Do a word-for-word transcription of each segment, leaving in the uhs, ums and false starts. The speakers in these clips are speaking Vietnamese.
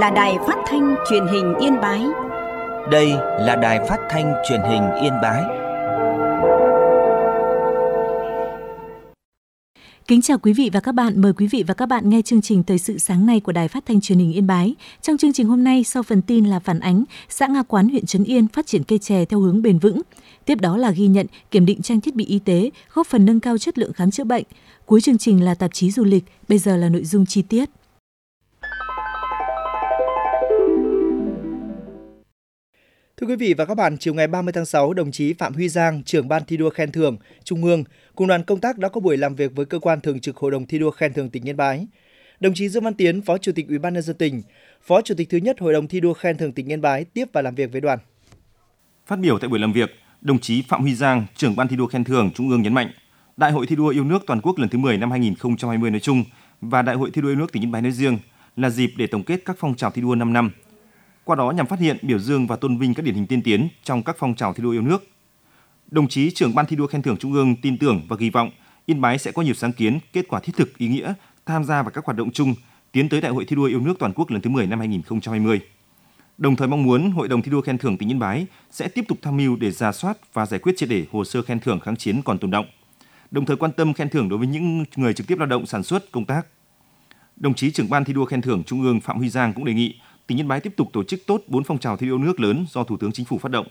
là Đài Phát thanh Truyền hình Yên Bái. Đây là Đài Phát thanh Truyền hình Yên Bái. Kính chào quý vị và các bạn, mời quý vị và các bạn nghe chương trình Thời sự sáng nay của Đài Phát thanh Truyền hình Yên Bái. Trong chương trình hôm nay, sau phần tin là phản ánh xã Nga Quán, huyện Trấn Yên phát triển cây chè theo hướng bền vững. Tiếp đó là ghi nhận, kiểm định trang thiết bị y tế, góp phần nâng cao chất lượng khám chữa bệnh. Cuối chương trình là tạp chí du lịch, bây giờ là nội dung chi tiết. Thưa quý vị và các bạn, chiều ngày ba mươi tháng sáu, đồng chí Phạm Huy Giang, trưởng ban thi đua khen thưởng Trung ương, cùng đoàn công tác đã có buổi làm việc với cơ quan thường trực Hội đồng thi đua khen thưởng tỉnh Yên Bái. Đồng chí Dương Văn Tiến, Phó Chủ tịch Ủy ban nhân dân tỉnh, Phó Chủ tịch thứ nhất Hội đồng thi đua khen thưởng tỉnh Yên Bái tiếp và làm việc với đoàn. Phát biểu tại buổi làm việc, đồng chí Phạm Huy Giang, trưởng ban thi đua khen thưởng Trung ương nhấn mạnh, Đại hội thi đua yêu nước toàn quốc lần thứ mười năm hai nghìn không trăm hai mươi nói chung và Đại hội thi đua yêu nước tỉnh Yên Bái nói riêng là dịp để tổng kết các phong trào thi đua năm năm. Qua đó nhằm phát hiện, biểu dương và tôn vinh các điển hình tiên tiến trong các phong trào thi đua yêu nước. Đồng chí trưởng ban thi đua khen thưởng Trung ương tin tưởng và kỳ vọng Yên Bái sẽ có nhiều sáng kiến, kết quả thiết thực, ý nghĩa tham gia vào các hoạt động chung tiến tới Đại hội thi đua yêu nước toàn quốc lần thứ mười năm hai nghìn không trăm hai mươi. Đồng thời mong muốn Hội đồng thi đua khen thưởng tỉnh Yên Bái sẽ tiếp tục tham mưu để rà soát và giải quyết triệt để hồ sơ khen thưởng kháng chiến còn tồn đọng. Đồng thời quan tâm khen thưởng đối với những người trực tiếp lao động sản xuất, công tác. Đồng chí trưởng ban thi đua khen thưởng Trung ương Phạm Huy Giang cũng đề nghị tỉnh Yên Bái tiếp tục tổ chức tốt bốn phong trào thi đua yêu nước lớn do Thủ tướng Chính phủ phát động.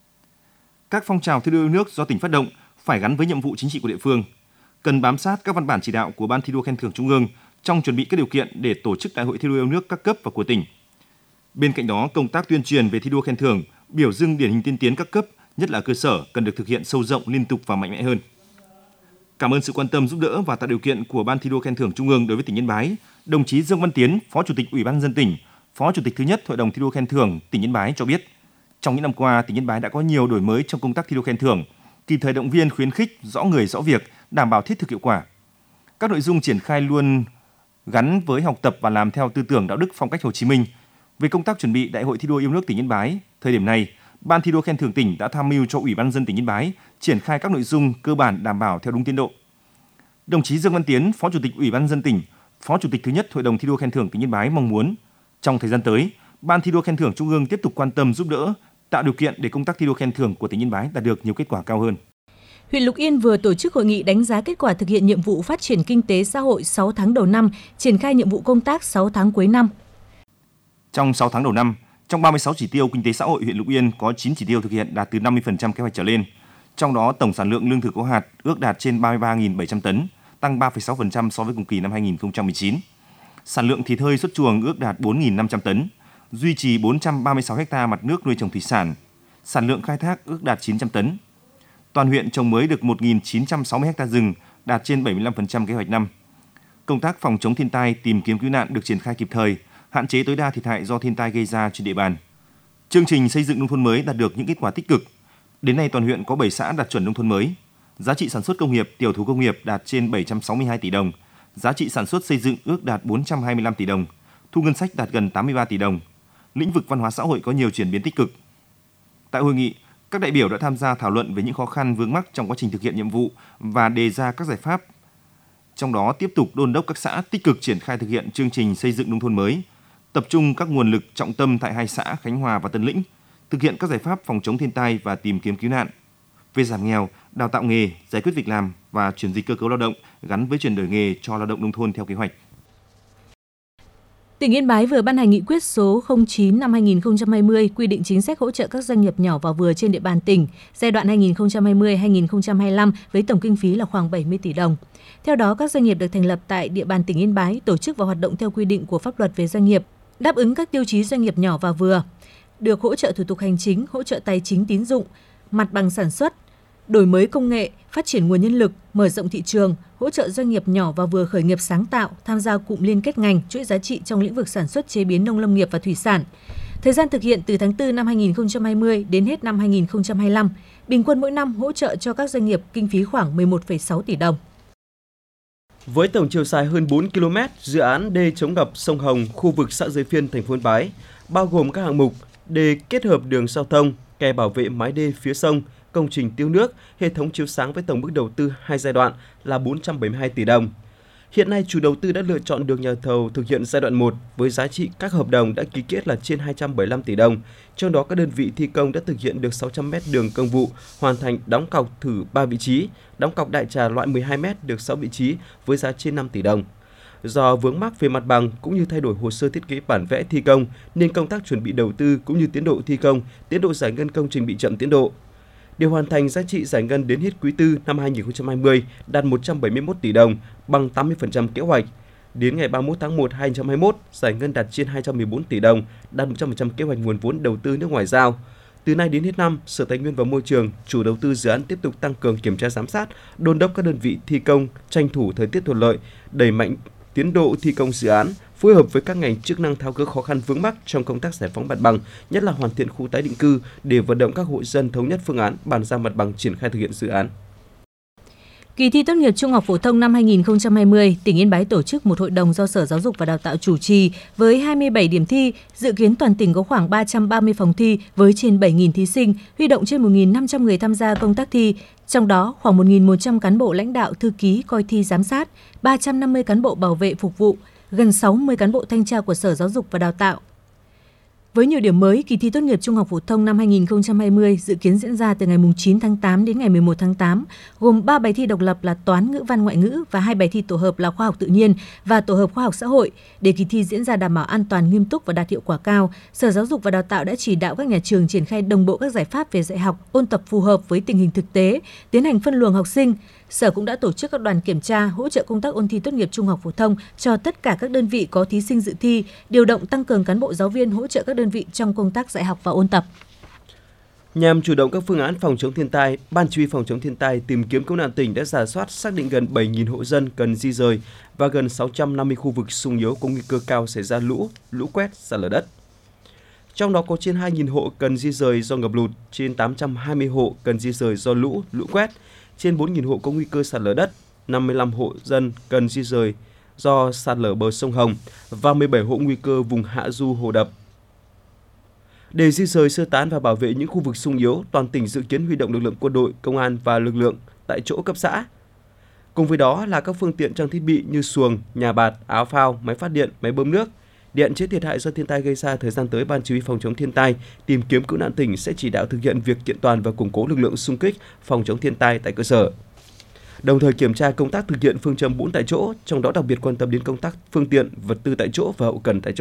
Các phong trào thi đua yêu nước do tỉnh phát động phải gắn với nhiệm vụ chính trị của địa phương, cần bám sát các văn bản chỉ đạo của Ban thi đua khen thưởng Trung ương trong chuẩn bị các điều kiện để tổ chức Đại hội thi đua yêu nước các cấp và của tỉnh. Bên cạnh đó, công tác tuyên truyền về thi đua khen thưởng, biểu dương điển hình tiên tiến các cấp, nhất là cơ sở, cần được thực hiện sâu rộng, liên tục và mạnh mẽ hơn. Cảm ơn sự quan tâm giúp đỡ và tạo điều kiện của Ban thi đua khen thưởng Trung ương đối với tỉnh Yên Bái. Đồng chí Dương Văn Tiến, Phó Chủ tịch Ủy ban nhân dân tỉnh, Phó Chủ tịch thứ nhất Hội đồng thi đua khen thưởng tỉnh Yên Bái cho biết, trong những năm qua, tỉnh Yên Bái đã có nhiều đổi mới trong công tác thi đua khen thưởng, kịp thời động viên, khuyến khích, rõ người rõ việc, đảm bảo thiết thực hiệu quả. Các nội dung triển khai luôn gắn với học tập và làm theo tư tưởng đạo đức phong cách Hồ Chí Minh. Về công tác chuẩn bị Đại hội thi đua yêu nước tỉnh Yên Bái, thời điểm này, Ban thi đua khen thưởng tỉnh đã tham mưu cho Ủy ban nhân dân tỉnh Yên Bái triển khai các nội dung cơ bản đảm bảo theo đúng tiến độ. Đồng chí Dương Văn Tiến, Phó Chủ tịch Ủy ban nhân dân tỉnh, Phó Chủ tịch thứ nhất Hội đồng thi đua khen thưởng tỉnh Yên Bái mong muốn trong thời gian tới, Ban thi đua khen thưởng Trung ương tiếp tục quan tâm giúp đỡ, tạo điều kiện để công tác thi đua khen thưởng của tỉnh Yên Bái đạt được nhiều kết quả cao hơn. Huyện Lục Yên vừa tổ chức hội nghị đánh giá kết quả thực hiện nhiệm vụ phát triển kinh tế xã hội sáu tháng đầu năm, triển khai nhiệm vụ công tác sáu tháng cuối năm. Trong sáu tháng đầu năm, trong ba mươi sáu chỉ tiêu kinh tế xã hội, huyện Lục Yên có chín chỉ tiêu thực hiện đạt từ năm mươi phần trăm kế hoạch trở lên. Trong đó, tổng sản lượng lương thực có hạt ước đạt trên ba mươi ba nghìn bảy trăm tấn, tăng ba phẩy sáu phần trăm so với cùng kỳ năm hai nghìn không trăm mười chín. Sản lượng thịt hơi xuất chuồng ước đạt bốn nghìn năm trăm tấn, duy trì bốn trăm ba mươi sáu ha mặt nước nuôi trồng thủy sản. Sản lượng khai thác ước đạt chín trăm tấn. Toàn huyện trồng mới được một nghìn chín trăm sáu mươi ha rừng, đạt trên bảy mươi lăm phần trăm kế hoạch năm. Công tác phòng chống thiên tai, tìm kiếm cứu nạn được triển khai kịp thời, hạn chế tối đa thiệt hại do thiên tai gây ra trên địa bàn. Chương trình xây dựng nông thôn mới đạt được những kết quả tích cực. Đến nay toàn huyện có bảy xã đạt chuẩn nông thôn mới. Giá trị sản xuất công nghiệp, tiểu thủ công nghiệp đạt trên bảy trăm sáu mươi hai tỷ đồng. Giá trị sản xuất xây dựng ước đạt bốn trăm hai mươi lăm tỷ đồng. Thu ngân sách đạt gần tám mươi ba tỷ đồng. Lĩnh vực văn hóa xã hội có nhiều chuyển biến tích cực. Tại hội nghị, các đại biểu đã tham gia thảo luận về những khó khăn vướng mắc trong quá trình thực hiện nhiệm vụ và đề ra các giải pháp. Trong đó tiếp tục đôn đốc các xã tích cực triển khai thực hiện chương trình xây dựng nông thôn mới, tập trung các nguồn lực trọng tâm tại hai xã Khánh Hòa và Tân Lĩnh, thực hiện các giải pháp phòng chống thiên tai và tìm kiếm cứu nạn. Về giảm nghèo, đào tạo nghề, giải quyết việc làm và chuyển dịch cơ cấu lao động gắn với chuyển đổi nghề cho lao động nông thôn theo kế hoạch. Tỉnh Yên Bái vừa ban hành nghị quyết số không chín năm hai nghìn không trăm hai mươi quy định chính sách hỗ trợ các doanh nghiệp nhỏ và vừa trên địa bàn tỉnh giai đoạn hai nghìn không trăm hai mươi đến hai nghìn không trăm hai mươi lăm với tổng kinh phí là khoảng bảy mươi tỷ đồng. Theo đó, các doanh nghiệp được thành lập tại địa bàn tỉnh Yên Bái tổ chức và hoạt động theo quy định của pháp luật về doanh nghiệp, đáp ứng các tiêu chí doanh nghiệp nhỏ và vừa, được hỗ trợ thủ tục hành chính, hỗ trợ tài chính tín dụng, mặt bằng sản xuất, đổi mới công nghệ, phát triển nguồn nhân lực, mở rộng thị trường, hỗ trợ doanh nghiệp nhỏ và vừa khởi nghiệp sáng tạo, tham gia cụm liên kết ngành, chuỗi giá trị trong lĩnh vực sản xuất chế biến nông lâm nghiệp và thủy sản. Thời gian thực hiện từ tháng tư năm hai nghìn không trăm hai mươi đến hết năm hai nghìn không trăm hai mươi lăm, bình quân mỗi năm hỗ trợ cho các doanh nghiệp kinh phí khoảng mười một phẩy sáu tỷ đồng. Với tổng chiều dài hơn bốn ki lô mét, dự án đê chống ngập sông Hồng, khu vực xã Giới Phiên, thành phố Yên Bái, bao gồm các hạng mục đê kết hợp đường giao thông, kè bảo vệ mái đê phía sông, công trình tiêu nước, hệ thống chiếu sáng với tổng mức đầu tư hai giai đoạn là bốn trăm bảy mươi hai tỷ đồng. Hiện nay, chủ đầu tư đã lựa chọn được nhà thầu thực hiện giai đoạn một với giá trị các hợp đồng đã ký kết là trên hai trăm bảy mươi lăm tỷ đồng. Trong đó, các đơn vị thi công đã thực hiện được sáu trăm mét đường công vụ, hoàn thành đóng cọc thử ba vị trí, đóng cọc đại trà loại mười hai mét được sáu vị trí với giá trên năm tỷ đồng. Do vướng mắc về mặt bằng cũng như thay đổi hồ sơ thiết kế bản vẽ thi công nên công tác chuẩn bị đầu tư cũng như tiến độ thi công, tiến độ giải ngân công trình bị chậm tiến độ. Để hoàn thành giá trị giải ngân đến hết quý tư năm hai nghìn không trăm hai mươi đạt một trăm bảy mươi mốt tỷ đồng, bằng tám mươi phần trăm kế hoạch. Đến ngày ba mươi mốt tháng một năm hai nghìn không trăm hai mươi mốt, giải ngân đạt trên hai trăm mười bốn tỷ đồng, đạt một trăm phần trăm kế hoạch nguồn vốn đầu tư nước ngoài giao. Từ nay đến hết năm, Sở Tài nguyên và Môi trường, chủ đầu tư dự án tiếp tục tăng cường kiểm tra giám sát, đôn đốc các đơn vị thi công tranh thủ thời tiết thuận lợi, đẩy mạnh tiến độ thi công dự án, phối hợp với các ngành chức năng tháo gỡ khó khăn vướng mắc trong công tác giải phóng mặt bằng, nhất là hoàn thiện khu tái định cư để vận động các hộ dân thống nhất phương án bàn giao mặt bằng triển khai thực hiện dự án. Kỳ thi tốt nghiệp trung học phổ thông năm hai nghìn không trăm hai mươi, tỉnh Yên Bái tổ chức một hội đồng do Sở Giáo dục và Đào tạo chủ trì với hai mươi bảy điểm thi, dự kiến toàn tỉnh có khoảng ba trăm ba mươi phòng thi với trên bảy nghìn thí sinh, huy động trên một nghìn năm trăm người tham gia công tác thi, trong đó khoảng một nghìn một trăm cán bộ lãnh đạo thư ký coi thi giám sát, ba trăm năm mươi cán bộ bảo vệ phục vụ, gần sáu mươi cán bộ thanh tra của Sở Giáo dục và Đào tạo. Với nhiều điểm mới, kỳ thi tốt nghiệp trung học phổ thông năm hai nghìn không trăm hai mươi dự kiến diễn ra từ ngày chín tháng tám đến ngày mười một tháng tám, gồm ba bài thi độc lập là toán, ngữ văn, ngoại ngữ và hai bài thi tổ hợp là khoa học tự nhiên và tổ hợp khoa học xã hội. Để kỳ thi diễn ra đảm bảo an toàn, nghiêm túc và đạt hiệu quả cao, Sở Giáo dục và Đào tạo đã chỉ đạo các nhà trường triển khai đồng bộ các giải pháp về dạy học, ôn tập phù hợp với tình hình thực tế, tiến hành phân luồng học sinh. Sở cũng đã tổ chức các đoàn kiểm tra, hỗ trợ công tác ôn thi tốt nghiệp trung học phổ thông cho tất cả các đơn vị có thí sinh dự thi, điều động tăng cường cán bộ giáo viên hỗ trợ các đơn vị trong công tác dạy học và ôn tập. Nhằm chủ động các phương án phòng chống thiên tai, Ban Chỉ huy phòng chống thiên tai tìm kiếm cứu nạn tỉnh đã rà soát xác định gần bảy nghìn hộ dân cần di rời và gần sáu trăm năm mươi khu vực xung yếu có nguy cơ cao xảy ra lũ, lũ quét, sạt lở đất. Trong đó có trên hai nghìn hộ cần di rời do ngập lụt, trên tám trăm hai mươi hộ cần di rời do lũ, lũ quét, trên bốn nghìn hộ có nguy cơ sạt lở đất, năm mươi lăm hộ dân cần di rời do sạt lở bờ sông Hồng và mười bảy hộ nguy cơ vùng hạ du hồ đập. Để di rời, sơ tán và bảo vệ những khu vực xung yếu, toàn tỉnh dự kiến huy động lực lượng quân đội, công an và lực lượng tại chỗ cấp xã. Cùng với đó là các phương tiện trang thiết bị như xuồng, nhà bạt, áo phao, máy phát điện, máy bơm nước. Để hạn chế thiệt hại do thiên tai gây ra, thời gian tới, Ban Chỉ huy phòng chống thiên tai tìm kiếm cứu nạn tỉnh sẽ chỉ đạo thực hiện việc kiện toàn và củng cố lực lượng xung kích phòng chống thiên tai tại cơ sở. Đồng thời kiểm tra công tác thực hiện phương châm bốn tại chỗ, trong đó đặc biệt quan tâm đến công tác phương tiện, vật tư tại chỗ và hậu cần tại chỗ.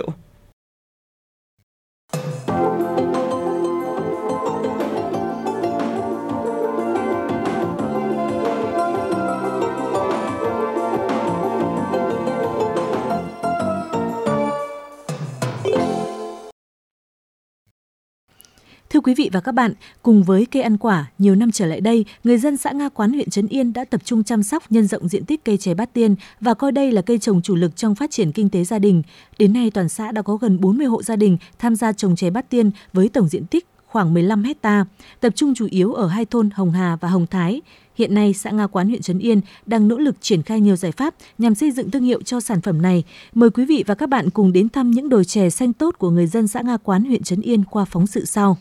Thưa quý vị và các bạn, cùng với cây ăn quả, nhiều năm trở lại đây, người dân xã Nga Quán, huyện Trấn Yên đã tập trung chăm sóc, nhân rộng diện tích cây chè Bát Tiên và coi đây là cây trồng chủ lực trong phát triển kinh tế gia đình. Đến nay, toàn xã đã có gần bốn mươi hộ gia đình tham gia trồng chè Bát Tiên với tổng diện tích khoảng mười lăm héc ta, tập trung chủ yếu ở hai thôn Hồng Hà và Hồng Thái. Hiện nay, xã Nga Quán, huyện Trấn Yên đang nỗ lực triển khai nhiều giải pháp nhằm xây dựng thương hiệu cho sản phẩm này. Mời quý vị và các bạn cùng đến thăm những đồi chè xanh tốt của người dân xã Nga Quán, huyện Trấn Yên qua phóng sự sau.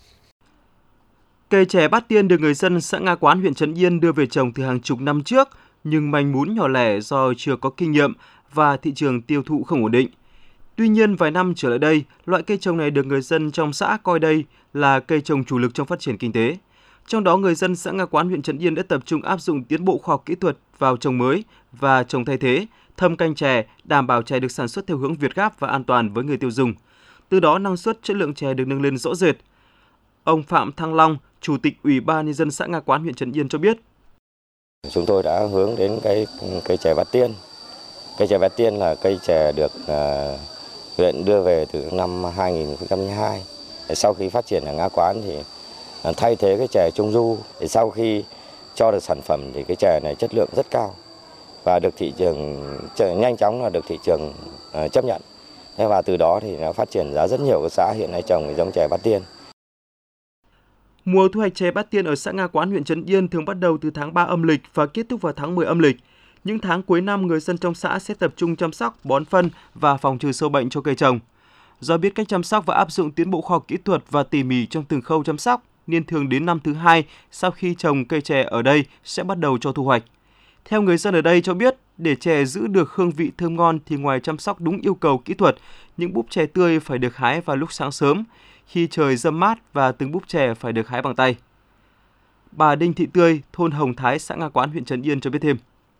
Cây chè Bát Tiên được người dân xã Nga Quán, huyện Trấn Yên đưa về trồng từ hàng chục năm trước, nhưng manh mún nhỏ lẻ do chưa có kinh nghiệm và thị trường tiêu thụ không ổn định. Tuy nhiên, vài năm trở lại đây, loại cây trồng này được người dân trong xã coi đây là cây trồng chủ lực trong phát triển kinh tế. Trong đó, người dân xã Nga Quán, huyện Trấn Yên đã tập trung áp dụng tiến bộ khoa học kỹ thuật vào trồng mới và trồng thay thế, thâm canh chè, đảm bảo chè được sản xuất theo hướng Việt Gáp và an toàn với người tiêu dùng. Từ đó, năng suất, chất lượng chè được nâng lên rõ rệt. Ông Phạm Thăng Long, Chủ tịch Ủy ban Nhân dân xã Nga Quán, huyện Trấn Yên cho biết. Chúng tôi đã hướng đến cây cây chè Bát Tiên. Cây chè Bát Tiên là cây chè được uh, huyện đưa về từ năm hai nghìn không trăm lẻ hai. Sau khi phát triển ở Nga Quán thì uh, thay thế cái chè Trung Du. Thì sau khi cho được sản phẩm thì cái chè này chất lượng rất cao và được thị trường nhanh chóng là được thị trường uh, chấp nhận. Thế và từ đó thì nó phát triển ra rất nhiều các xã hiện nay trồng giống chè Bát Tiên. Mùa thu hoạch chè Bát Tiên ở xã Nga Quán, huyện Trấn Yên thường bắt đầu từ tháng ba âm lịch và kết thúc vào tháng mười âm lịch. Những tháng cuối năm, người dân trong xã sẽ tập trung chăm sóc, bón phân và phòng trừ sâu bệnh cho cây trồng. Do biết cách chăm sóc và áp dụng tiến bộ khoa học kỹ thuật và tỉ mỉ trong từng khâu chăm sóc, nên thường đến năm thứ hai sau khi trồng cây chè ở đây sẽ bắt đầu cho thu hoạch. Theo người dân ở đây cho biết, Để chè giữ được hương vị thơm ngon thì ngoài chăm sóc đúng yêu cầu kỹ thuật, những búp chè tươi phải được hái vào lúc sáng sớm, khi trời râm mát và từng búp chè phải được hái bằng tay. Bà Đinh Thị Tươi, thôn Hồng Thái, xã Nga Quán, huyện Trấn Yên cho biết thêm.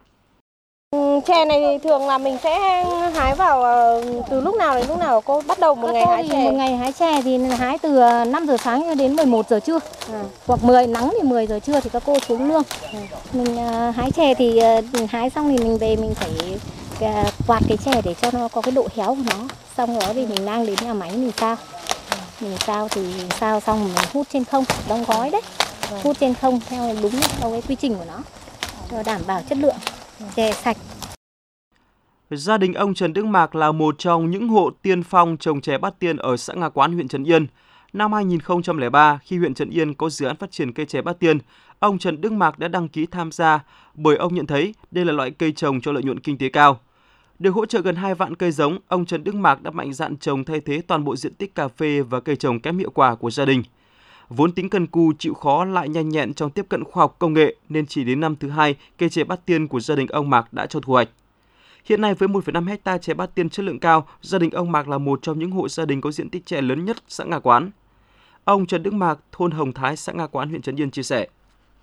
Chè này thì thường là mình sẽ hái vào từ lúc nào đến lúc nào cô bắt đầu một ngày hái chè? Một ngày hái chè thì hái từ năm giờ sáng đến mười một giờ trưa. À. Hoặc mười nắng thì mười giờ trưa thì các cô xuống nương. À. Mình uh, hái chè thì uh, hái xong thì mình về mình phải uh, quạt cái chè để cho nó có cái độ héo của nó. Xong đó thì mình mang đến nhà máy mình sao. Mình sao thì sao xong mình hút trên không, đóng gói đấy. À. Hút trên không theo đúng theo cái quy trình của nó cho đảm bảo chất lượng chè sạch. Gia đình ông Trần Đức Mạc là một trong những hộ tiên phong trồng chè Bát Tiên ở xã Nga Quán, huyện Trấn Yên. Năm hai nghìn không trăm lẻ ba, khi huyện Trấn Yên có dự án phát triển cây chè Bát Tiên, ông Trần Đức Mạc đã đăng ký tham gia bởi ông nhận thấy đây là loại cây trồng cho lợi nhuận kinh tế cao. Được hỗ trợ gần hai vạn cây giống, ông Trần Đức Mạc đã mạnh dạn trồng thay thế toàn bộ diện tích cà phê và cây trồng kém hiệu quả của gia đình. Vốn tính cần cù, chịu khó lại nhanh nhẹn trong tiếp cận khoa học công nghệ nên chỉ đến năm thứ hai, cây chè Bát Tiên của gia đình ông Mạc đã cho thu hoạch. Hiện nay với một phẩy năm héc ta chè Bát Tiên chất lượng cao, gia đình ông Mạc là một trong những hộ gia đình có diện tích chè lớn nhất xã Nga Quán. Ông Trần Đức Mạc, thôn Hồng Thái, xã Nga Quán, huyện Trấn Yên chia sẻ.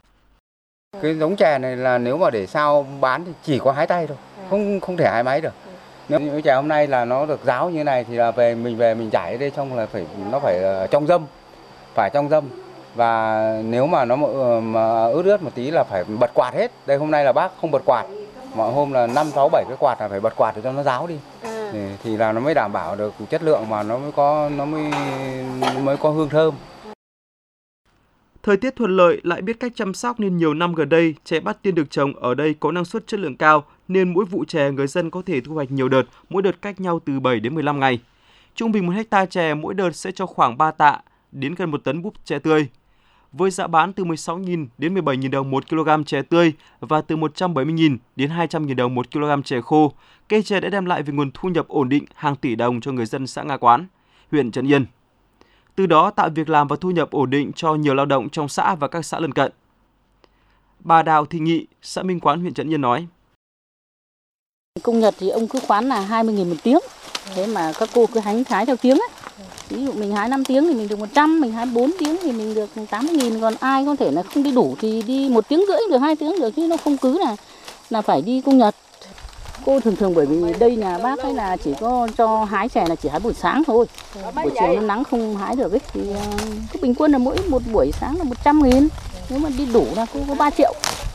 Cái giống chè này là nếu mà để sao bán thì chỉ có hái tay thôi, không không thể hái máy được. Nếu những chè hôm nay là nó được ráo như thế này thì là về mình về mình chải ở đây trong là phải nó phải trong dâm, phải trong dâm. Và nếu mà nó mà ướt ướt một tí là phải bật quạt hết. Đây hôm nay là bác không bật quạt. Mọi hôm là năm, sáu, bảy cái quạt là phải bật quạt để cho nó ráo đi. À. Thì, thì là nó mới đảm bảo được chất lượng mà nó mới có nó mới mới có hương thơm. Thời tiết thuận lợi lại biết cách chăm sóc nên nhiều năm gần đây, chè Bát Tiên được trồng ở đây có năng suất chất lượng cao nên mỗi vụ chè người dân có thể thu hoạch nhiều đợt, mỗi đợt cách nhau từ bảy đến mười lăm ngày. Trung bình một hecta chè mỗi đợt sẽ cho khoảng ba tạ đến gần một tấn búp chè tươi. Với giá bán từ mười sáu nghìn đến mười bảy nghìn đồng một kg chè tươi và từ một trăm bảy mươi nghìn đến hai trăm nghìn đồng một kg chè khô, cây chè đã đem lại về nguồn thu nhập ổn định hàng tỷ đồng cho người dân xã Nga Quán, huyện Trấn Yên. Từ đó tạo việc làm và thu nhập ổn định cho nhiều lao động trong xã và các xã lân cận. Bà Đào Thị Nghị, xã Minh Quán, huyện Trấn Yên nói. Công nhật thì ông cứ khoán là hai mươi nghìn một tiếng, thế mà các cô cứ hái hái theo tiếng ấy. Ví dụ mình hái năm tiếng thì mình được một trăm, mình hái bốn tiếng thì mình được tám mươi nghìn, còn ai có thể là không đi đủ thì đi một tiếng rưỡi được, hai tiếng được, chứ nó không cứ là là phải đi công nhật. Cô thường thường bởi vì đây nhà bác ấy là chỉ có cho hái chè là chỉ hái buổi sáng thôi, buổi chiều nó nắng không hái được ấy, thì cứ bình quân là mỗi một buổi sáng là một trăm nghìn, nếu mà đi đủ là cô có ba triệu.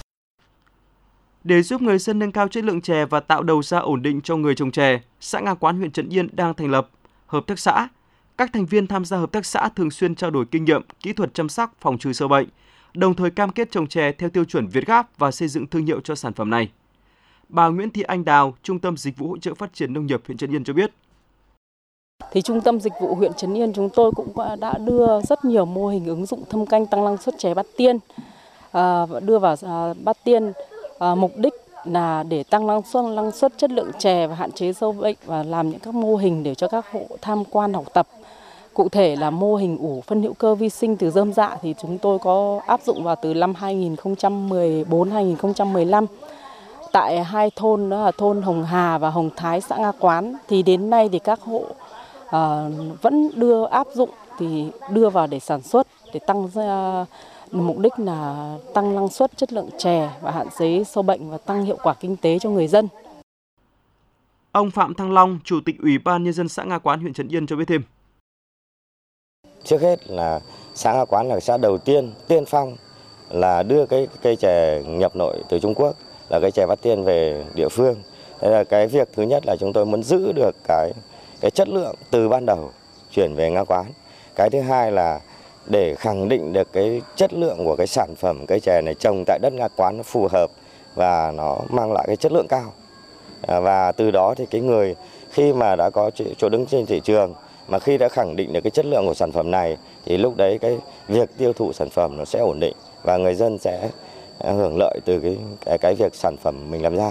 Để giúp người dân nâng cao chất lượng chè và tạo đầu ra ổn định cho người trồng chè, xã Nga Quán, huyện Trấn Yên đang thành lập hợp tác xã. Các thành viên tham gia hợp tác xã thường xuyên trao đổi kinh nghiệm, kỹ thuật chăm sóc, phòng trừ sâu bệnh, đồng thời cam kết trồng chè theo tiêu chuẩn Việt Gáp và xây dựng thương hiệu cho sản phẩm này. Bà Nguyễn Thị Anh Đào, Trung tâm Dịch vụ Hỗ trợ Phát triển Nông nghiệp huyện Trấn Yên cho biết. Thì Trung tâm Dịch vụ huyện Trấn Yên chúng tôi cũng đã đưa rất nhiều mô hình ứng dụng thâm canh tăng năng suất chè Bát Tiên, à, đưa vào à, Bát Tiên, à, mục đích là để tăng năng suất, năng suất chất lượng chè và hạn chế sâu bệnh, và làm những các mô hình để cho các hộ tham quan học tập. Cụ thể là mô hình ủ phân hữu cơ vi sinh từ rơm rạ thì chúng tôi có áp dụng vào từ năm hai nghìn không trăm mười bốn đến hai nghìn không trăm mười lăm. Tại hai thôn đó là thôn Hồng Hà và Hồng Thái, xã Nga Quán, thì đến nay thì các hộ à, vẫn đưa áp dụng, thì đưa vào để sản xuất, để tăng ra, mục đích là tăng năng suất chất lượng chè và hạn chế sâu bệnh và tăng hiệu quả kinh tế cho người dân. Ông Phạm Thăng Long, Chủ tịch Ủy ban Nhân dân xã Nga Quán, huyện Trấn Yên cho biết thêm. Trước hết là xã Nga Quán là xã đầu tiên, tiên phong là đưa cái cây chè nhập nội từ Trung Quốc, là cây chè Bát Tiên về địa phương. Đây là cái việc thứ nhất là chúng tôi muốn giữ được cái cái chất lượng từ ban đầu chuyển về Nga Quán. Cái thứ hai là để khẳng định được cái chất lượng của cái sản phẩm cây chè này trồng tại đất Nga Quán nó phù hợp và nó mang lại cái chất lượng cao. Và từ đó thì cái người khi mà đã có chỗ đứng trên thị trường, mà khi đã khẳng định được cái chất lượng của sản phẩm này thì lúc đấy cái việc tiêu thụ sản phẩm nó sẽ ổn định và người dân sẽ hưởng lợi từ cái cái, cái việc sản phẩm mình làm ra.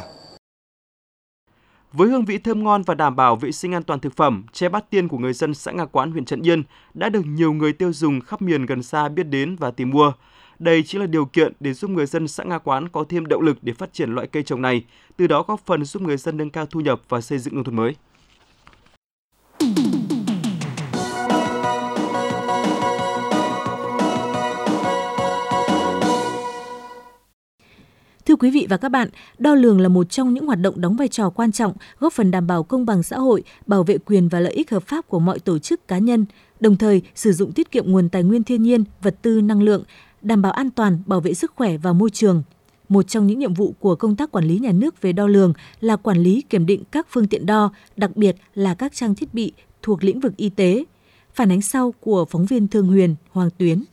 Với hương vị thơm ngon và đảm bảo vệ sinh an toàn thực phẩm, chè Bát Tiên của người dân xã Nga Quán, huyện Trấn Yên đã được nhiều người tiêu dùng khắp miền gần xa biết đến và tìm mua. Đây chính là điều kiện để giúp người dân xã Nga Quán có thêm động lực để phát triển loại cây trồng này, từ đó góp phần giúp người dân nâng cao thu nhập và xây dựng nông thôn mới. Thưa quý vị và các bạn, đo lường là một trong những hoạt động đóng vai trò quan trọng, góp phần đảm bảo công bằng xã hội, bảo vệ quyền và lợi ích hợp pháp của mọi tổ chức cá nhân, đồng thời sử dụng tiết kiệm nguồn tài nguyên thiên nhiên, vật tư, năng lượng, đảm bảo an toàn, bảo vệ sức khỏe và môi trường. Một trong những nhiệm vụ của công tác quản lý nhà nước về đo lường là quản lý kiểm định các phương tiện đo, đặc biệt là các trang thiết bị thuộc lĩnh vực y tế. Phản ánh sau của phóng viên Thương Huyền, Hoàng Tuyến.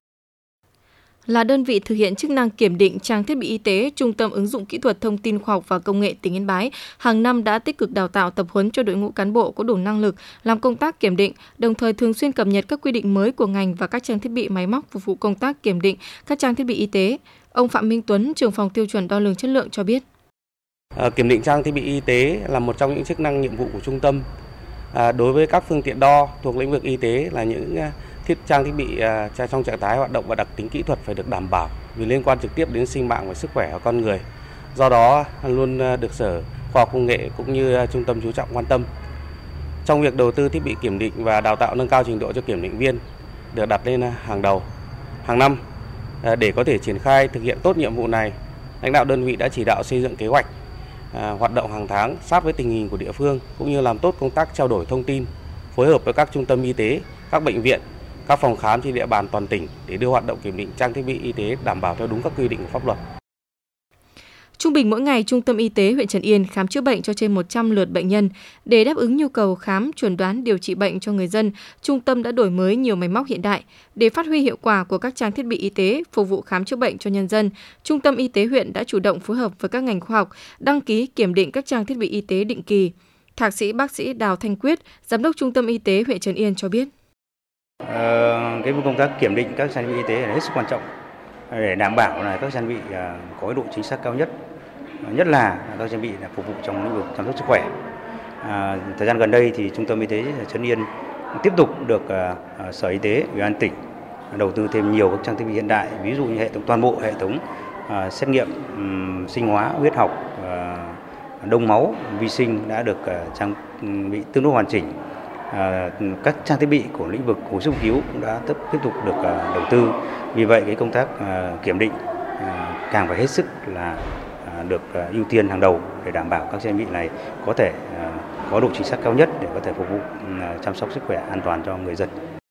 Là đơn vị thực hiện chức năng kiểm định trang thiết bị y tế, Trung tâm ứng dụng kỹ thuật thông tin khoa học và công nghệ tỉnh Yên Bái hàng năm đã tích cực đào tạo tập huấn cho đội ngũ cán bộ có đủ năng lực làm công tác kiểm định, đồng thời thường xuyên cập nhật các quy định mới của ngành và các trang thiết bị máy móc phục vụ công tác kiểm định các trang thiết bị y tế. Ông Phạm Minh Tuấn, trưởng phòng tiêu chuẩn đo lường chất lượng cho biết. À, kiểm định trang thiết bị y tế là một trong những chức năng nhiệm vụ của trung tâm. À, đối với các phương tiện đo thuộc lĩnh vực y tế là những thiết trang thiết bị uh, trong trạng thái hoạt động và đặc tính kỹ thuật phải được đảm bảo vì liên quan trực tiếp đến sinh mạng và sức khỏe của con người. Do đó luôn uh, được Sở Khoa học Công nghệ cũng như uh, trung tâm chú trọng quan tâm. Trong việc đầu tư thiết bị kiểm định và đào tạo nâng cao trình độ cho kiểm định viên được đặt lên uh, hàng đầu. Hàng năm uh, để có thể triển khai thực hiện tốt nhiệm vụ này, lãnh đạo đơn vị đã chỉ đạo xây dựng kế hoạch uh, hoạt động hàng tháng sát với tình hình của địa phương cũng như làm tốt công tác trao đổi thông tin, phối hợp với các trung tâm y tế, các bệnh viện, các phòng khám trên địa bàn toàn tỉnh để đưa hoạt động kiểm định trang thiết bị y tế đảm bảo theo đúng các quy định của pháp luật. Trung bình mỗi ngày, Trung tâm Y tế huyện Trần Yên khám chữa bệnh cho trên một trăm lượt bệnh nhân. Để đáp ứng nhu cầu khám, chẩn đoán, điều trị bệnh cho người dân, trung tâm đã đổi mới nhiều máy móc hiện đại. Để phát huy hiệu quả của các trang thiết bị y tế phục vụ khám chữa bệnh cho nhân dân, Trung tâm Y tế huyện đã chủ động phối hợp với các ngành khoa học, đăng ký kiểm định các trang thiết bị y tế định kỳ. Thạc sĩ bác sĩ Đào Thanh Quyết, Giám đốc Trung tâm Y tế huyện Trần Yên cho biết. Ờ, cái công tác kiểm định các trang thiết bị y tế là hết sức quan trọng để đảm bảo là các trang thiết bị có độ chính xác cao nhất, nhất là các trang thiết bị phục vụ trong lĩnh vực chăm sóc sức khỏe. À, thời gian gần đây thì Trung tâm Y tế Trần Yên tiếp tục được uh, Sở Y tế, Ủy ban tỉnh đầu tư thêm nhiều các trang thiết bị hiện đại, ví dụ như hệ thống toàn bộ hệ thống uh, xét nghiệm um, sinh hóa, huyết học, uh, đông máu, vi sinh đã được uh, trang bị tương đối hoàn chỉnh. À, các trang thiết bị của lĩnh vực hồi sức cứu cũng đã tiếp, tiếp tục được uh, đầu tư. Vì vậy cái công tác uh, kiểm định uh, càng phải hết sức là uh, được uh, ưu tiên hàng đầu để đảm bảo các trang thiết bị này có thể uh, có độ chính xác cao nhất để có thể phục vụ uh, chăm sóc sức khỏe an toàn cho người dân.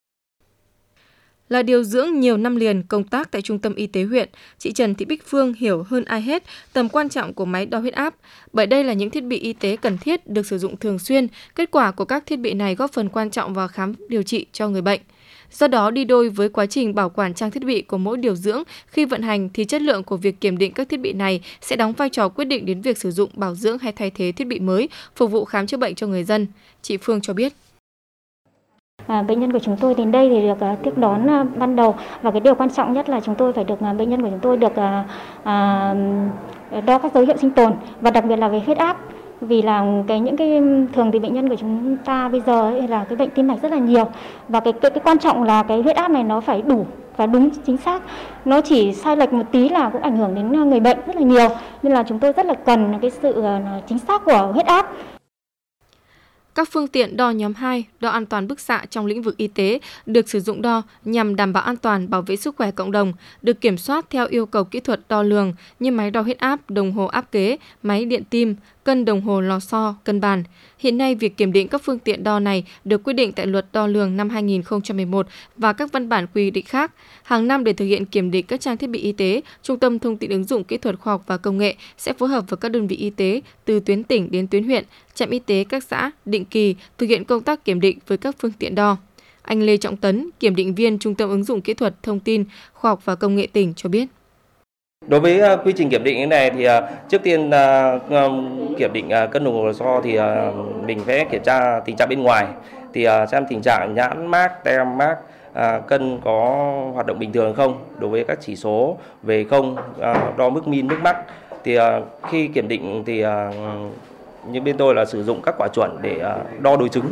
Là điều dưỡng nhiều năm liền công tác tại Trung tâm Y tế huyện, chị Trần Thị Bích Phương hiểu hơn ai hết tầm quan trọng của máy đo huyết áp, bởi đây là những thiết bị y tế cần thiết được sử dụng thường xuyên. Kết quả của các thiết bị này góp phần quan trọng vào khám điều trị cho người bệnh. Do đó, đi đôi với quá trình bảo quản trang thiết bị của mỗi điều dưỡng khi vận hành thì chất lượng của việc kiểm định các thiết bị này sẽ đóng vai trò quyết định đến việc sử dụng, bảo dưỡng hay thay thế thiết bị mới phục vụ khám chữa bệnh cho người dân. Chị Phương cho biết. À, bệnh nhân của chúng tôi đến đây thì được uh, tiếp đón uh, ban đầu, và cái điều quan trọng nhất là chúng tôi phải được uh, bệnh nhân của chúng tôi được uh, uh, đo các dấu hiệu sinh tồn, và đặc biệt là về huyết áp, vì là cái những cái thường thì bệnh nhân của chúng ta bây giờ ấy là cái bệnh tim mạch rất là nhiều, và cái cái, cái quan trọng là cái huyết áp này nó phải đủ và đúng chính xác, nó chỉ sai lệch một tí là cũng ảnh hưởng đến người bệnh rất là nhiều, nên là chúng tôi rất là cần cái sự uh, chính xác của huyết áp. Các phương tiện đo nhóm hai, đo an toàn bức xạ trong lĩnh vực y tế được sử dụng đo nhằm đảm bảo an toàn, bảo vệ sức khỏe cộng đồng, được kiểm soát theo yêu cầu kỹ thuật đo lường như máy đo huyết áp, đồng hồ áp kế, máy điện tim, cân đồng hồ lò xo, cân bàn. Hiện nay, việc kiểm định các phương tiện đo này được quy định tại Luật Đo lường năm hai nghìn không trăm mười một và các văn bản quy định khác. Hàng năm để thực hiện kiểm định các trang thiết bị y tế, Trung tâm Thông tin ứng dụng kỹ thuật khoa học và công nghệ sẽ phối hợp với các đơn vị y tế từ tuyến tỉnh đến tuyến huyện, trạm y tế các xã định kỳ thực hiện công tác kiểm định với các phương tiện đo. Anh Lê Trọng Tấn, kiểm định viên Trung tâm ứng dụng kỹ thuật thông tin khoa học và công nghệ tỉnh cho biết. Đối với uh, quy trình kiểm định này thì uh, trước tiên uh, um, kiểm định uh, cân đồng hồ lò xo thì uh, mình phải kiểm tra tình trạng bên ngoài, thì uh, xem tình trạng nhãn mác, tem mác, uh, cân có hoạt động bình thường không, đối với các chỉ số về không, uh, đo mức min, mức mắc. Thì uh, khi kiểm định thì uh, như bên tôi là sử dụng các quả chuẩn để uh, đo đối chứng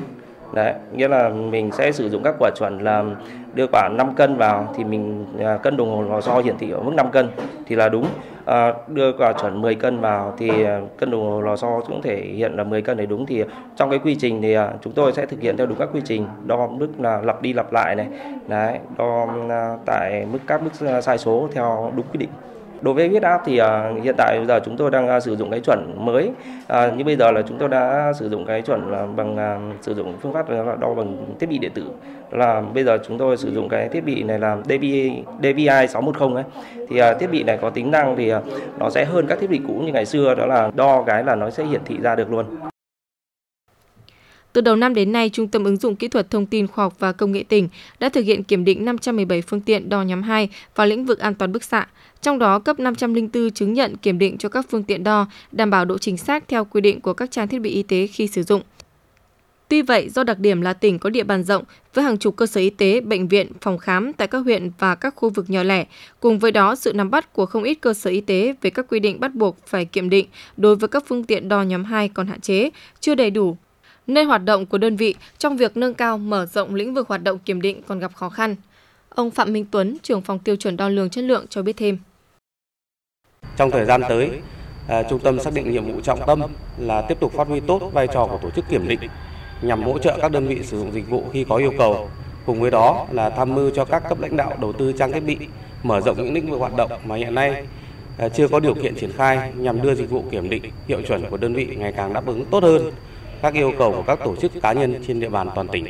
Đấy, nghĩa là mình sẽ sử dụng các quả chuẩn là đưa quả năm cân vào thì mình à, cân đồng hồ lò xo hiển thị ở mức năm cân thì là đúng. À, đưa quả chuẩn mười cân vào thì cân đồng hồ lò xo cũng thể hiện là mười cân đấy đúng. Thì trong cái quy trình thì à, chúng tôi sẽ thực hiện theo đúng các quy trình, đo mức là lặp đi lặp lại này, đấy, đo à, tại mức các mức sai số theo đúng quy định. Đối với huyết áp thì uh, hiện tại bây giờ chúng tôi đang uh, sử dụng cái chuẩn mới. Uh, như bây giờ là chúng tôi đã sử dụng cái chuẩn uh, bằng uh, sử dụng phương pháp là đo bằng thiết bị điện tử. Đó là bây giờ chúng tôi sử dụng cái thiết bị này là D V I sáu một không ấy. Thì uh, thiết bị này có tính năng thì uh, nó sẽ hơn các thiết bị cũ như ngày xưa, đó là đo cái là nó sẽ hiển thị ra được luôn. Từ đầu năm đến nay, Trung tâm ứng dụng kỹ thuật thông tin khoa học và công nghệ tỉnh đã thực hiện kiểm định năm trăm mười bảy phương tiện đo nhóm hai vào lĩnh vực an toàn bức xạ. Trong đó, cấp năm trăm lẻ bốn chứng nhận kiểm định cho các phương tiện đo, đảm bảo độ chính xác theo quy định của các trang thiết bị y tế khi sử dụng. Tuy vậy, do đặc điểm là tỉnh có địa bàn rộng với hàng chục cơ sở y tế, bệnh viện, phòng khám tại các huyện và các khu vực nhỏ lẻ, cùng với đó sự nắm bắt của không ít cơ sở y tế về các quy định bắt buộc phải kiểm định đối với các phương tiện đo nhóm hai còn hạn chế, chưa đầy đủ, nên hoạt động của đơn vị trong việc nâng cao mở rộng lĩnh vực hoạt động kiểm định còn gặp khó khăn. Ông Phạm Minh Tuấn, trưởng phòng tiêu chuẩn đo lường chất lượng cho biết thêm. Trong thời gian tới, à, Trung tâm xác định nhiệm vụ trọng tâm là tiếp tục phát huy tốt vai trò của tổ chức kiểm định nhằm hỗ trợ các đơn vị sử dụng dịch vụ khi có yêu cầu. Cùng với đó là tham mưu cho các cấp lãnh đạo đầu tư trang thiết bị, mở rộng những lĩnh vực hoạt động mà hiện nay à, chưa có điều kiện triển khai nhằm đưa dịch vụ kiểm định hiệu chuẩn của đơn vị ngày càng đáp ứng tốt hơn các yêu cầu của các tổ chức cá nhân trên địa bàn toàn tỉnh.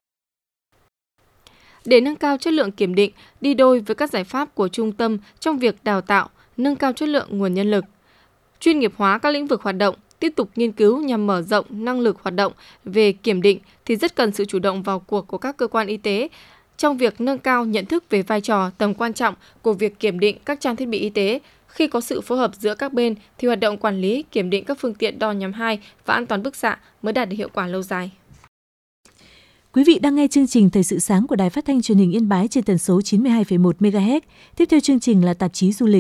Để nâng cao chất lượng kiểm định, đi đôi với các giải pháp của trung tâm trong việc đào tạo, nâng cao chất lượng nguồn nhân lực, chuyên nghiệp hóa các lĩnh vực hoạt động, tiếp tục nghiên cứu nhằm mở rộng năng lực hoạt động về kiểm định thì rất cần sự chủ động vào cuộc của các cơ quan y tế trong việc nâng cao nhận thức về vai trò, tầm quan trọng của việc kiểm định các trang thiết bị y tế. Khi có sự phối hợp giữa các bên thì hoạt động quản lý, kiểm định các phương tiện đo nhóm hai và an toàn bức xạ mới đạt được hiệu quả lâu dài. Quý vị đang nghe chương trình Thời sự sáng của Đài Phát thanh Truyền hình Yên Bái trên tần số chín mươi hai phẩy một mê ga héc. Tiếp theo chương trình là tạp chí du lịch.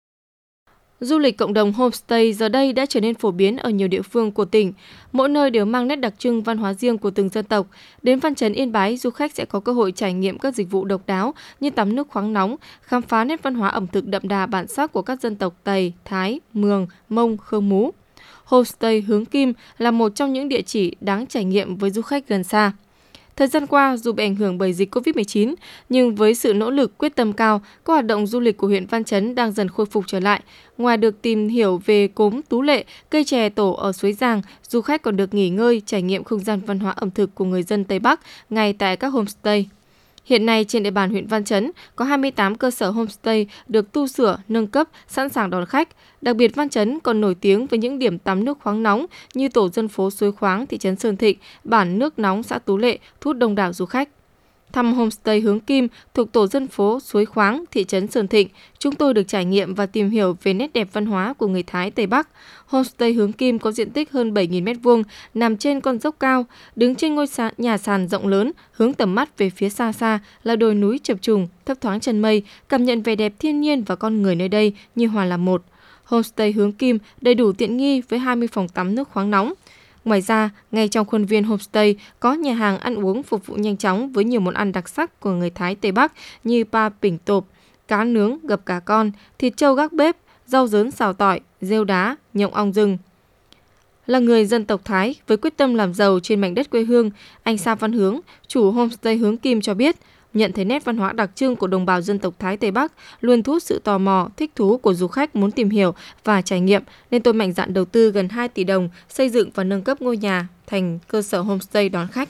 Du lịch cộng đồng homestay giờ đây đã trở nên phổ biến ở nhiều địa phương của tỉnh. Mỗi nơi đều mang nét đặc trưng văn hóa riêng của từng dân tộc. Đến Văn Chấn Yên Bái, du khách sẽ có cơ hội trải nghiệm các dịch vụ độc đáo như tắm nước khoáng nóng, khám phá nét văn hóa ẩm thực đậm đà bản sắc của các dân tộc Tày, Thái, Mường, Mông, Khơ Mú. Homestay Hướng Kim là một trong những địa chỉ đáng trải nghiệm với du khách gần xa. Thời gian qua, dù bị ảnh hưởng bởi dịch covid mười chín, nhưng với sự nỗ lực quyết tâm cao, các hoạt động du lịch của huyện Văn Chấn đang dần khôi phục trở lại. Ngoài được tìm hiểu về cốm Tú Lệ, cây chè tổ ở Suối Giang, du khách còn được nghỉ ngơi, trải nghiệm không gian văn hóa ẩm thực của người dân Tây Bắc ngay tại các homestay. Hiện nay, trên địa bàn huyện Văn Chấn có hai mươi tám cơ sở homestay được tu sửa, nâng cấp, sẵn sàng đón khách. Đặc biệt, Văn Chấn còn nổi tiếng với những điểm tắm nước khoáng nóng như tổ dân phố Suối Khoáng, thị trấn Sơn Thịnh, bản Nước Nóng, xã Tú Lệ, thu hút đông đảo du khách. Thăm homestay Hướng Kim thuộc tổ dân phố Suối Khoáng, thị trấn Sơn Thịnh, chúng tôi được trải nghiệm và tìm hiểu về nét đẹp văn hóa của người Thái Tây Bắc. Homestay Hướng Kim có diện tích hơn bảy nghìn mét vuông, nằm trên con dốc cao, đứng trên ngôi nhà sàn rộng lớn, hướng tầm mắt về phía xa xa là đồi núi chập trùng, thấp thoáng chân mây, cảm nhận vẻ đẹp thiên nhiên và con người nơi đây như hòa làm một. Homestay Hướng Kim đầy đủ tiện nghi với hai mươi phòng tắm nước khoáng nóng. Ngoài ra, ngay trong khuôn viên homestay có nhà hàng ăn uống phục vụ nhanh chóng với nhiều món ăn đặc sắc của người Thái Tây Bắc như pa pỉnh tộp, cá nướng, gập cá con, thịt trâu gác bếp, rau dớn xào tỏi, rêu đá, nhộng ong rừng. Là người dân tộc Thái với quyết tâm làm giàu trên mảnh đất quê hương, anh Sa Văn Hướng, chủ homestay Hướng Kim cho biết, nhận thấy nét văn hóa đặc trưng của đồng bào dân tộc Thái Tây Bắc luôn thu hút sự tò mò, thích thú của du khách muốn tìm hiểu và trải nghiệm, nên tôi mạnh dạn đầu tư gần hai tỷ đồng xây dựng và nâng cấp ngôi nhà thành cơ sở homestay đón khách.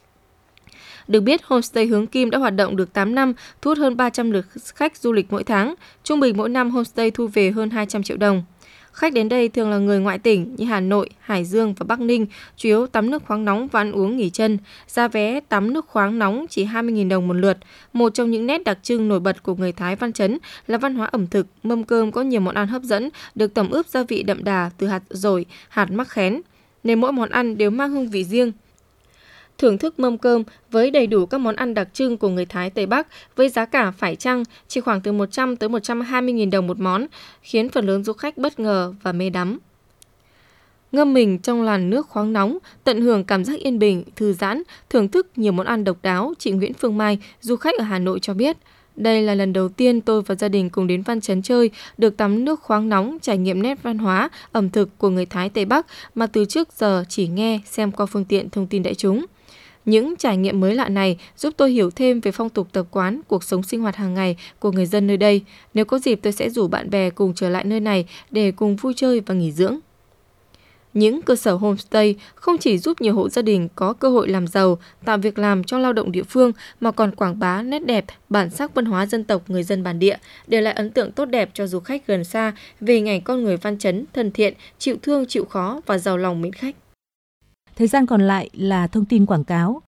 Được biết, homestay Hướng Kim đã hoạt động được tám năm, thu hút hơn ba trăm lượt khách du lịch mỗi tháng. Trung bình mỗi năm homestay thu về hơn hai trăm triệu đồng. Khách đến đây thường là người ngoại tỉnh như Hà Nội, Hải Dương và Bắc Ninh, chủ yếu tắm nước khoáng nóng và ăn uống nghỉ chân. Giá vé tắm nước khoáng nóng chỉ hai mươi nghìn đồng một lượt. Một trong những nét đặc trưng nổi bật của người Thái Văn Chấn là văn hóa ẩm thực, mâm cơm có nhiều món ăn hấp dẫn, được tẩm ướp gia vị đậm đà từ hạt dổi, hạt mắc khén, nên mỗi món ăn đều mang hương vị riêng. Thưởng thức mâm cơm với đầy đủ các món ăn đặc trưng của người Thái Tây Bắc với giá cả phải chăng chỉ khoảng từ một trăm tới một trăm hai mươi nghìn đồng một món, khiến phần lớn du khách bất ngờ và mê đắm. Ngâm mình trong làn nước khoáng nóng, tận hưởng cảm giác yên bình, thư giãn, thưởng thức nhiều món ăn độc đáo, chị Nguyễn Phương Mai, du khách ở Hà Nội cho biết. Đây là lần đầu tiên tôi và gia đình cùng đến Văn Chấn chơi, được tắm nước khoáng nóng, trải nghiệm nét văn hóa, ẩm thực của người Thái Tây Bắc mà từ trước giờ chỉ nghe, xem qua phương tiện thông tin đại chúng. Những trải nghiệm mới lạ này giúp tôi hiểu thêm về phong tục tập quán, cuộc sống sinh hoạt hàng ngày của người dân nơi đây. Nếu có dịp tôi sẽ rủ bạn bè cùng trở lại nơi này để cùng vui chơi và nghỉ dưỡng. Những cơ sở homestay không chỉ giúp nhiều hộ gia đình có cơ hội làm giàu, tạo việc làm cho lao động địa phương mà còn quảng bá nét đẹp, bản sắc văn hóa dân tộc người dân bản địa, để lại ấn tượng tốt đẹp cho du khách gần xa về hình ảnh con người Văn Chấn thân thiện, chịu thương chịu khó và giàu lòng mến khách. Thời gian còn lại là thông tin quảng cáo.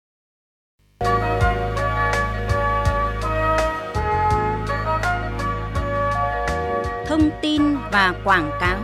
Thông tin và quảng cáo.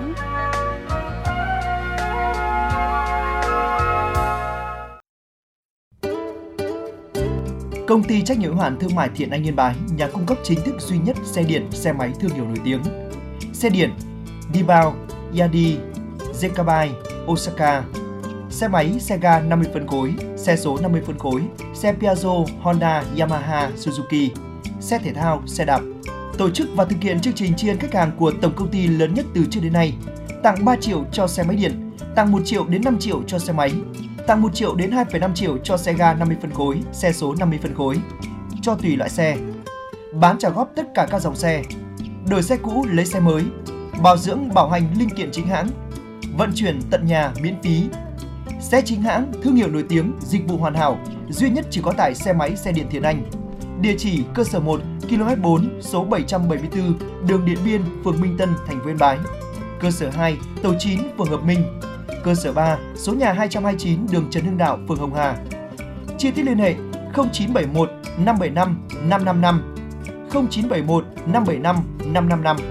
Công ty trách nhiệm hữu hạn thương mại Thiện Anh Yên Bái, nhà cung cấp chính thức duy nhất xe điện, xe máy thương hiệu nổi tiếng. Xe điện Dibao, Yadi, Zekabai, Osaka. Xe máy, xe ga năm mươi phân khối, xe số năm mươi phân khối, xe Piaggio, Honda, Yamaha, Suzuki, xe thể thao, xe đạp. Tổ chức và thực hiện chương trình tri ân khách hàng của tổng công ty lớn nhất từ trước đến nay. Tặng ba triệu cho xe máy điện, tặng một triệu đến năm triệu cho xe máy, tặng một triệu đến hai phẩy năm triệu cho xe ga năm mươi phân khối, xe số năm mươi phân khối, cho tùy loại xe. Bán trả góp tất cả các dòng xe, đổi xe cũ lấy xe mới, bảo dưỡng bảo hành linh kiện chính hãng, vận chuyển tận nhà miễn phí. Xe chính hãng, thương hiệu nổi tiếng, dịch vụ hoàn hảo, duy nhất chỉ có tại xe máy xe điện Thiện Anh. Địa chỉ cơ sở một, ki lô mét bốn, số bảy trăm bảy mươi tư, đường Điện Biên, phường Minh Tân, thành phố Yên Bái. Cơ sở hai, tổ chín, phường Hợp Minh. Cơ sở ba, số nhà hai trăm hai mươi chín, đường Trần Hưng Đạo, phường Hồng Hà. Chi tiết liên hệ không chín bảy một năm bảy năm năm năm năm, không chín bảy một năm bảy năm năm năm năm.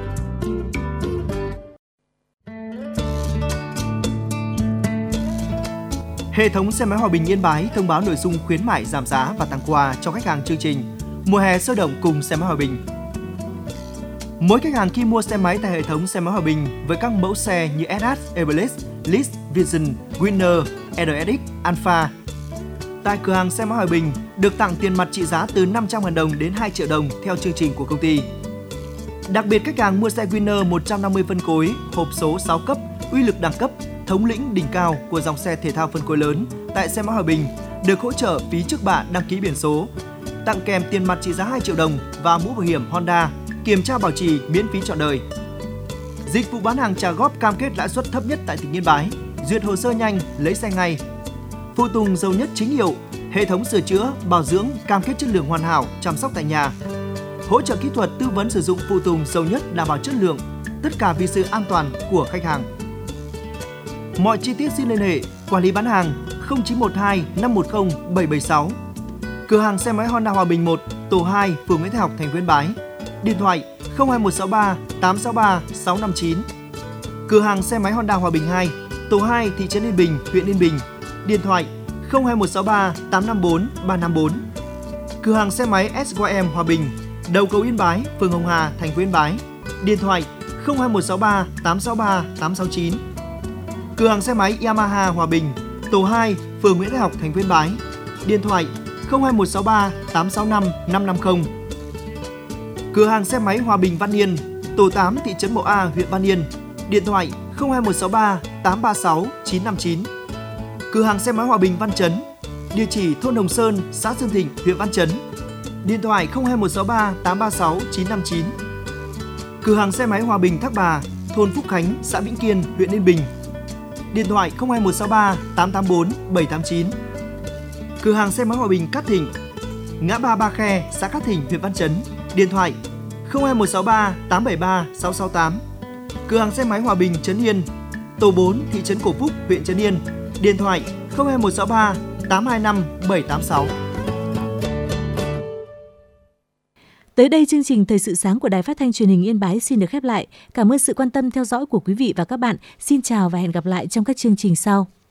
Hệ thống xe máy Hòa Bình Yên Bái thông báo nội dung khuyến mại giảm giá và tặng quà cho khách hàng chương trình Mùa hè sôi động cùng xe máy Hòa Bình. Mỗi khách hàng khi mua xe máy tại hệ thống xe máy Hòa Bình với các mẫu xe như ét hát, Everest, Lease, Vision, Winner, rờ ét ích, Alpha. Tại cửa hàng xe máy Hòa Bình được tặng tiền mặt trị giá từ năm trăm nghìn đồng đến hai triệu đồng theo chương trình của công ty. Đặc biệt khách hàng mua xe Winner một trăm năm mươi phân khối, hộp số sáu cấp, uy lực đẳng cấp, thống lĩnh đỉnh cao của dòng xe thể thao phân khối lớn tại xe máy Hòa Bình được hỗ trợ phí trước bạ đăng ký biển số, tặng kèm tiền mặt trị giá hai triệu đồng và mũ bảo hiểm Honda, kiểm tra bảo trì miễn phí trọn đời. Dịch vụ bán hàng trả góp cam kết lãi suất thấp nhất tại tỉnh Yên Bái, duyệt hồ sơ nhanh, lấy xe ngay. Phụ tùng giàu nhất chính hiệu, hệ thống sửa chữa, bảo dưỡng, cam kết chất lượng hoàn hảo, chăm sóc tại nhà. Hỗ trợ kỹ thuật tư vấn sử dụng phụ tùng giàu nhất đảm bảo chất lượng, tất cả vì sự an toàn của khách hàng. Mọi chi tiết xin liên hệ quản lý bán hàng không chín một hai năm một không bảy bảy sáu. Cửa hàng xe máy Honda Hòa Bình một, tổ hai, phường Nguyễn Thái Học, thành phố Yên Bái. Điện thoại không hai một sáu ba tám sáu ba sáu năm chín. Cửa hàng xe máy Honda Hòa Bình hai, tổ hai, thị trấn Yên Bình, huyện Yên Bình. Điện thoại không hai một sáu ba tám năm bốn ba năm bốn. Cửa hàng xe máy ét y em Hòa Bình, đầu cầu Yên Bái, phường Hồng Hà, thành phố Yên Bái. Điện thoại không hai một sáu ba tám sáu ba tám sáu chín. Cửa hàng xe máy Yamaha Hòa Bình, tổ hai, phường Nguyễn Thái Học, thành phố Yên Bái. Điện thoại không hai một sáu ba tám sáu năm năm năm không. Cửa hàng xe máy Hòa Bình Văn Yên, tổ tám, thị trấn Mậu A, huyện Văn Yên. Điện thoại không hai một sáu ba tám ba sáu chín năm chín. Cửa hàng xe máy Hòa Bình Văn Chấn, địa chỉ thôn Đồng Sơn, xã Sơn Thịnh, huyện Văn Chấn. Điện thoại không hai một sáu ba tám ba sáu chín năm chín. Cửa hàng xe máy Hòa Bình Thác Bà, thôn Phúc Khánh, xã Vĩnh Kiên, huyện Yên Bình. Điện thoại không hai một sáu ba tám tám bốn bảy tám chín. Cửa hàng xe máy Hòa Bình Cát Thịnh, ngã ba Ba Khe, xã Cát Thịnh, huyện Văn Chấn. Điện thoại không hai một sáu ba tám bảy ba sáu sáu tám. Cửa hàng xe máy Hòa Bình Trấn Yên, tổ bốn, thị trấn Cổ Phúc, huyện Trấn Yên. Điện thoại không hai một sáu ba tám hai năm bảy tám sáu. Tới đây chương trình Thời sự sáng của Đài Phát thanh Truyền hình Yên Bái xin được khép lại. Cảm ơn sự quan tâm theo dõi của quý vị và các bạn. Xin chào và hẹn gặp lại trong các chương trình sau.